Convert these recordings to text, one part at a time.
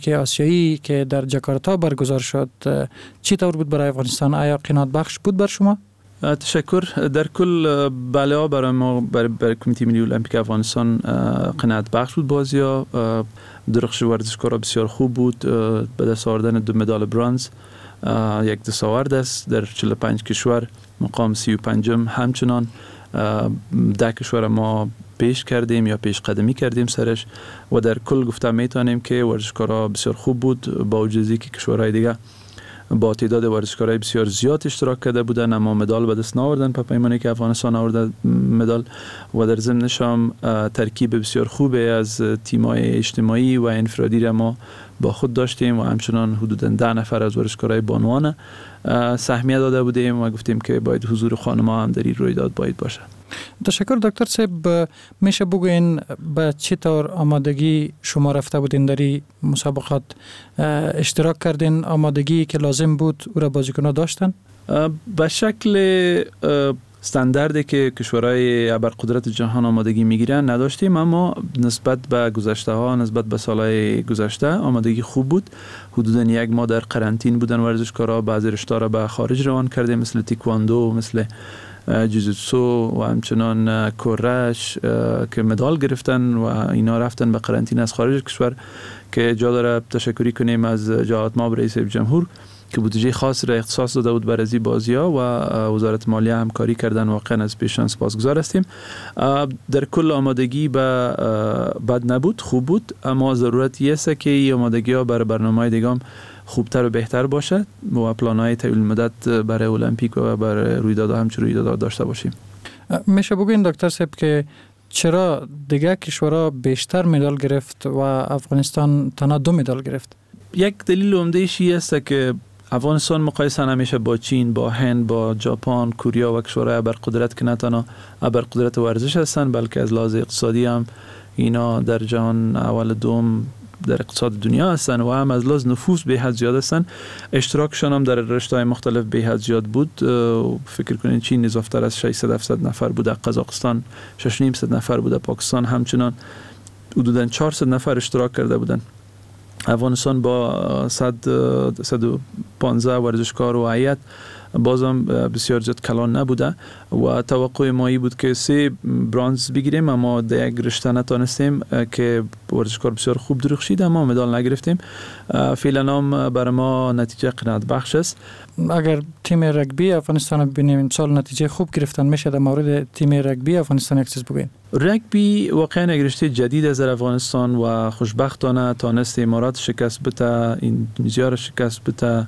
که آسیایی که در جاکارتا برگزار شد چی طور بود برای افغانستان؟ آیا قناعت بخش بود بر شما؟ تشکر. در کل بله برای ما برای کمیته ملی المپیک افغانستان قناعت بخش بود بازی‌ها. درخش ورزشکارا بسیار خوب بود. به دست آوردن 2 مدال برنز یک دستاورد است در 45 کشور، مقام 35 همچنان 10 کشور ما پیش کردیم یا پیش قدمی کردیم سرش و در کل گفته میتونیم که ورزشکارا بسیار خوب بود، با وجودی که کشورهای دیگه با تعداد ورزشکارای بسیار زیاد اشتراک کرده بودن اما مدال به دست نآوردن په پیمانی که افغانستان آورده مدال و در ضمنش هم ترکیب بسیار خوبی از تیم‌های اجتماعی و انفرادی را ما با خود داشتیم و همچنان حدوداً 10 نفر از ورزشکارای بانوان سهمیه داده بودیم و گفتیم که باید حضور خانم‌ها هم در این رویداد باید باشه. تشکر دکتر صاحب. میشه بگوین به چه طور آمادگی شما رفته بودین در این مسابقات؟ اشتراک کردین؟ آمادگی که لازم بود او را بازیکن‌ها داشتن؟ به شکل استانداردی که کشورهای ابرقدرت جهان آمادگی میگیرن نداشتیم، اما نسبت به گذشته ها، نسبت به سالهای گذشته آمادگی خوب بود. حدوداً 1 ماه در قرنطین بودن ورزشکارا. بعضی رشته‌ها را به خارج روان کردیم مثل تیکواندو، مثل جوجیتسو و همچنان کورش که مدال گرفتن و اینا رفتن به قرنطینه از خارج کشور که جا داره تشکری کنیم از جهات ما رئیس جمهور که بودجه خاص را اختصاص داده بود برای بازی‌ها و وزارت مالیه همکاری کردن. واقعا از پیشان سپاسگزار هستیم. در کل آمادگی بد نبود، خوب بود، اما ضرورتی است که این آمادگی‌ها برای برنامه‌های دیگه خوبتر و بهتر باشد و پلان‌های طویل مدت برای المپیک و برای رویدادها همچون رویدادها داشته باشیم. میشه بگوین دکتر صاحب که چرا دیگه کشورها بیشتر مدال گرفت و افغانستان تنها 2 مدال گرفت؟ یک دلیل عمده‌ایش است که افغانستان مقایسه نمیشه با چین، با هند، با ژاپن، کره و کشورهای ابرقدرت که نه تنها ابرقدرت ورزش هستند بلکه از لحاظ اقتصادی هم اینا در جهان اول دوم در اقتصاد دنیا هستند و هم از لحاظ نفوذ به حد زیاد هستند. اشتراکشان هم در رشته‌های مختلف به حد زیاد بود. فکر کنید چین اضافه‌تر از 600-700 نفر بوده، قزاقستان 600 نفر بوده، پاکستان همچنان حدوداً 400 نفر اشتراک کرده بودند. افغانستان با 115 ورزشکار و هیئت بازم بسیار زیاد کلان نبوده و توقع ما بود که 3 برنز بگیریم اما در یک رشته نتونستیم که ورزشکار بسیار خوب درخشید اما مدال نگرفتیم. فعلا هم برای ما نتیجه قناعت بخش است. اگر تیم رگبی افغانستان ببینیم این سال نتیجه خوب گرفتن، میشه در مورد تیم رگبی افغانستان یک چیز بگین؟ رگبی واقعا یک رشته جدید از افغانستان و خوشبختانه تانست امارات شکست بده، اندونزیا را شکست بده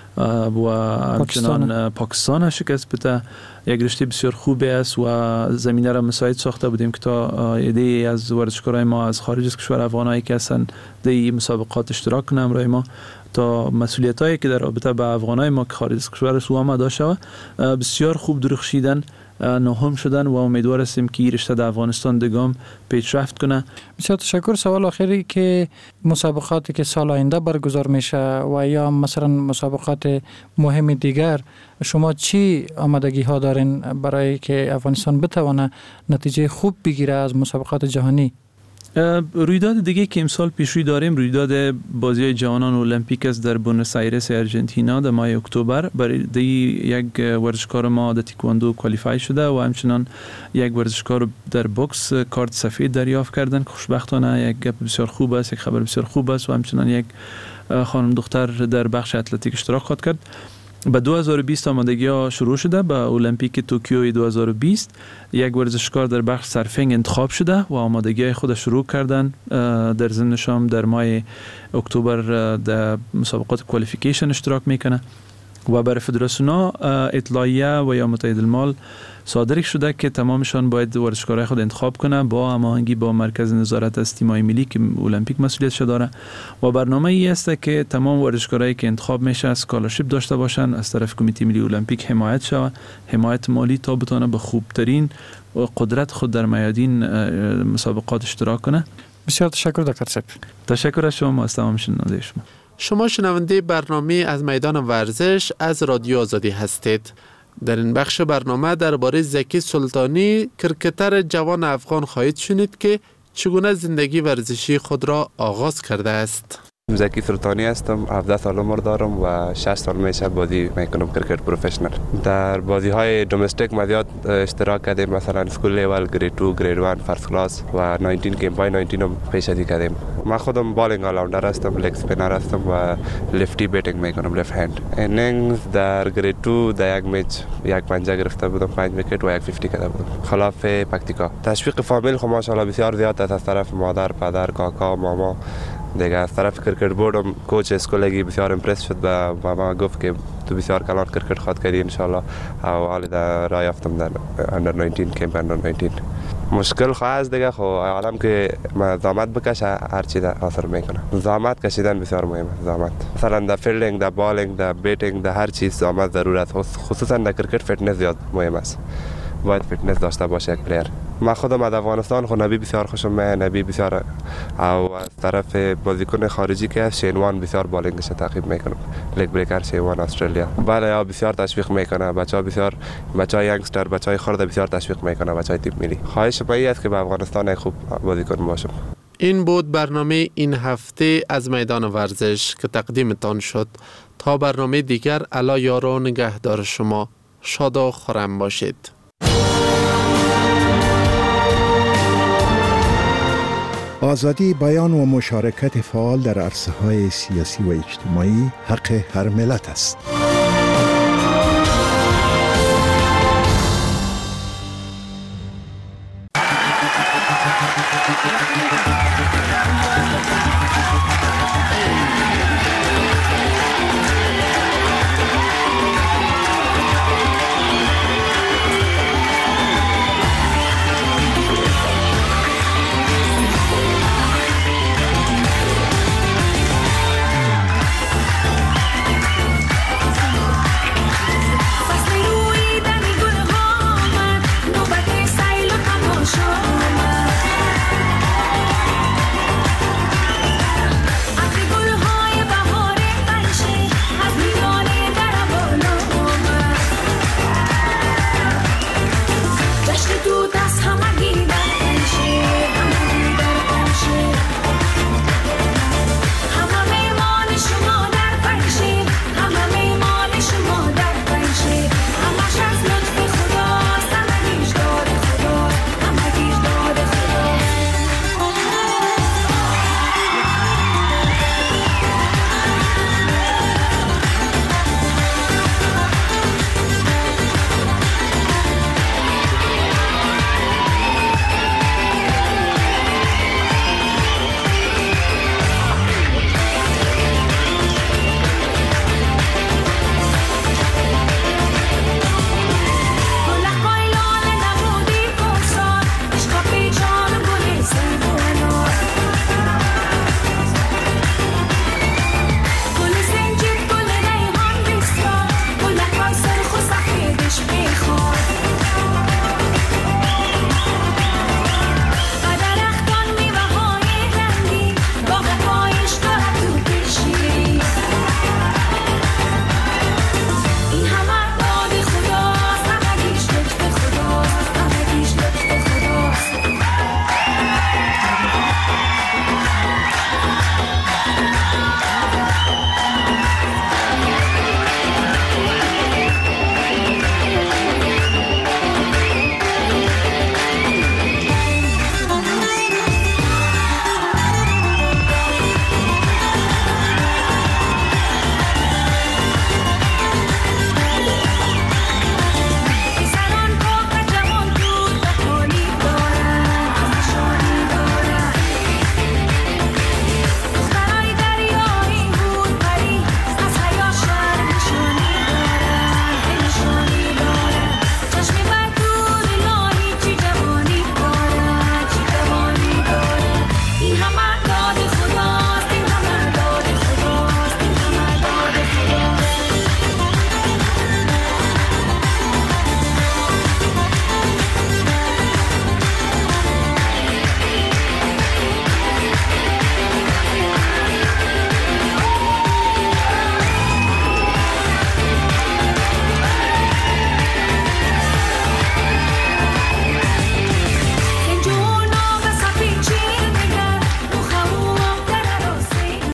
و همچنان پاکستان شکست بده. یک رشته بسیار خوبی است و زمینه را مساعد ساخته بودیم که تا ایده از ورزشکارای ما از خارج از کشور افغانایی که هستن در این مسابقات اشتراک کنن همراه ما تا مسئولیتایی که در رابطه با افغانای ما که خارج از کشور سو آمده شود بسیار خوب درخشیدن، نهم شدن و امیدوار هستیم که این رشته در افغانستان دگام پیشرفت کنه. بسیار تشکر. سوال آخری که مسابقاتی که سال آینده برگزار میشه و یا مثلا مسابقات مهم دیگر، شما چی آمادگی ها دارین برای که افغانستان بتونه نتیجه خوب بگیره از مسابقات جهانی؟ رویداد دیگه که امسال پیشروی داریم رویداد بازی جوانان المپیک است در بونس آیرس ارجنتینا در ماه اکتبر. برای یک ورزشکار ما در تیکواندو کوالیفای شده و همچنان یک ورزشکار در بوکس کارت سفید دریافت کردن. خوشبختانه یک گپ بسیار خوب است، یک خبر بسیار خوب است و همچنان یک خانم دختر در بخش اتلتیک اشتراک خواهد کرد. به 2020 آمادگی ها شروع شده. به المپیک توکیو 2020 یک ورزشکار در بخش سرفینگ انتخاب شده و آمادگی خود شروع کردن. در ضمنش هم در ماه اکتبر در مسابقات کوالیفیکیشن اشتراک میکنه و برای فدراسیون‌ها اطلاعیه و یا متحد المال صادر شده که تمامشان باید ورزشکارای خود انتخاب کنه با هماهنگی با مرکز نظارت از تیم‌های ملی که المپیک مسئولیتش داره و برنامه ای است که تمام ورزشکارایی که انتخاب میشه اسکالرشیپ داشته باشن از طرف کمیته ملی المپیک حمایت شود، حمایت مالی تا بتونه به خوبترین قدرت خود در میادین مسابقات اشتراک کنه. بسیار تشکر دکتر صاحب. تشکر از شما از تمام شنونده شما. شما شنونده برنامه از میدان ورزش از رادیو آزادی هستید. در این بخش برنامه درباره زکی سلطانی کرکتر جوان افغان خواهید شنید که چگونه زندگی ورزشی خود را آغاز کرده است. زکی سلطانی هستم، 17 سال عمر دارم و 6 سال میشه بازی میکنم کرکت پروفشنال. در بازی های دومستیک ما زیاد اشتراک کردیم، مثلا اسکول لیول، گرید 2، گرید 1، فرست کلاس و 19 کمپای 19 هم پیشتی کردیم. ما خودم بالینگ آلاوندر هستم، لگ اسپینر هستم و لفتی بیتینگ میکنم، لفت هند. اینینگز در گرید 2 در یک میچ 1.50 گرفته بودم، 5 ویکت و 1.50 کرده بودم خلاف پکتیکا. تشویق فامیل خو ماشاءالله بسیار زیاد است، از طرف مادر، پدر، کاکا، ماما. دیگه از طرف کرکت بوردم کوچ اسکولگی بسیار امپرس شد و ما گفت که تو بسیار کلان کرکت خواهد کردی انشالله و حالی در راه یافتم در اندر 19 کمپ اندر 19. مشکل خواهد دیگه خو عالم که ما زحمت بکشه هر چی حاصل میکنه. زحمت کشیدن بسیار مهمه. زحمت مثلا در فیلدینگ، در بالینگ، در بیتینگ، در هر چیز زحمت ضرورت، خصوصا در کرکت فیتنس زیاد مهم است. باید فیتنس داشته باشه یک پلیر. من خودم از افغانستان خو نبی بسیار خوشم میاد، نبی بسیار او از طرف بازیکن خارجی که شینوان بسیار بالینگش تعقیب میکنم، لگ بریکر شینوان استرالیا. بله یا بسیار تشویق میکنه، بچه‌ها بسیار بچهای یانگستر، بچهای خرد بسیار تشویق میکنه، بچهای تیم ملی. خواهش من است که به افغانستان خوب بازیکن باشم. این بود برنامه این هفته از میدان ورزش که تقدیمتان شد. تا برنامه دیگر الا یار و نگهدار شما. شاد و خرم باشید. آزادی بیان و مشارکت فعال در عرصه‌های سیاسی و اجتماعی حق هر ملت است.